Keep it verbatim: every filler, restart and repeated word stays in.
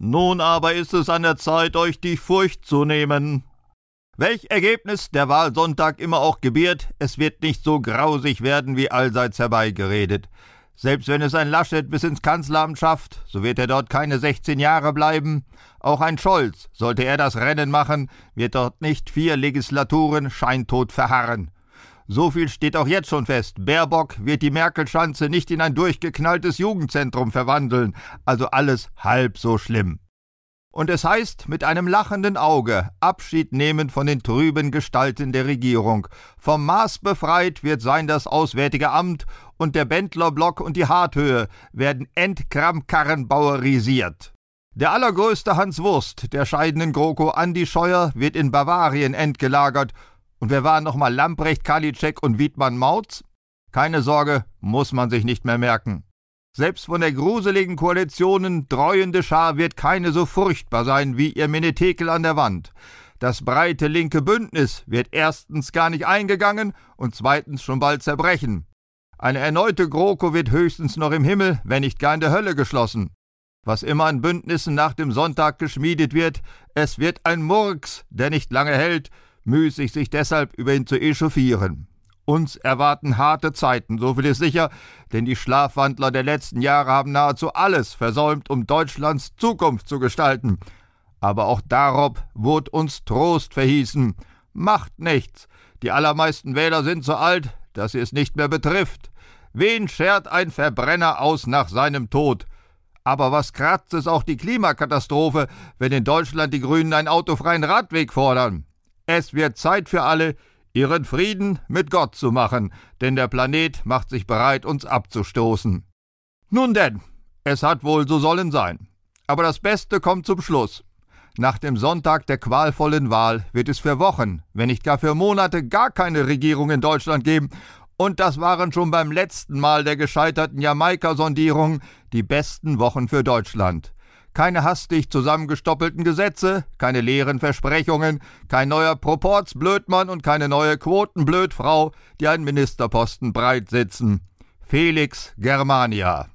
Nun aber ist es an der Zeit, euch die Furcht zu nehmen. Welch Ergebnis der Wahlsonntag immer auch gebiert, es wird nicht so grausig werden, wie allseits herbeigeredet. Selbst wenn es ein Laschet bis ins Kanzleramt schafft, so wird er dort keine sechzehn Jahre bleiben. Auch ein Scholz, sollte er das Rennen machen, wird dort nicht vier Legislaturen scheintot verharren. So viel steht auch jetzt schon fest, Baerbock wird die Merkel-Schanze nicht in ein durchgeknalltes Jugendzentrum verwandeln, also alles halb so schlimm. Und es heißt, mit einem lachenden Auge Abschied nehmen von den trüben Gestalten der Regierung. Vom Maß befreit wird sein das Auswärtige Amt und der Bendlerblock und die Harthöhe werden entkramkarrenbauerisiert. Der allergrößte Hans Wurst der scheidenden GroKo Andi Scheuer wird in Bavarien entgelagert. Und wer waren nochmal Lamprecht, Karliczek und Wiedmann Mautz? Keine Sorge, muss man sich nicht mehr merken. Selbst von der gruseligen Koalitionen dreuende Schar wird keine so furchtbar sein wie ihr Menetekel an der Wand. Das breite linke Bündnis wird erstens gar nicht eingegangen und zweitens schon bald zerbrechen. Eine erneute GroKo wird höchstens noch im Himmel, wenn nicht gar in der Hölle geschlossen. Was immer an Bündnissen nach dem Sonntag geschmiedet wird, es wird ein Murks, der nicht lange hält, müßig sich deshalb über ihn zu echauffieren. Uns erwarten harte Zeiten, so viel ist sicher, denn die Schlafwandler der letzten Jahre haben nahezu alles versäumt, um Deutschlands Zukunft zu gestalten. Aber auch darob wurde uns Trost verhießen. Macht nichts, die allermeisten Wähler sind so alt, dass sie es nicht mehr betrifft. Wen schert ein Verbrenner aus nach seinem Tod? Aber was kratzt es auch die Klimakatastrophe, wenn in Deutschland die Grünen einen autofreien Radweg fordern? Es wird Zeit für alle, ihren Frieden mit Gott zu machen, denn der Planet macht sich bereit, uns abzustoßen. Nun denn, es hat wohl so sollen sein. Aber das Beste kommt zum Schluss. Nach dem Sonntag der qualvollen Wahl wird es für Wochen, wenn nicht gar für Monate, gar keine Regierung in Deutschland geben. Und das waren schon beim letzten Mal der gescheiterten Jamaika-Sondierung die besten Wochen für Deutschland. Keine hastig zusammengestoppelten Gesetze, keine leeren Versprechungen, kein neuer Proportsblödmann und keine neue Quotenblödfrau, die einen Ministerposten breit sitzen. Felix Germania.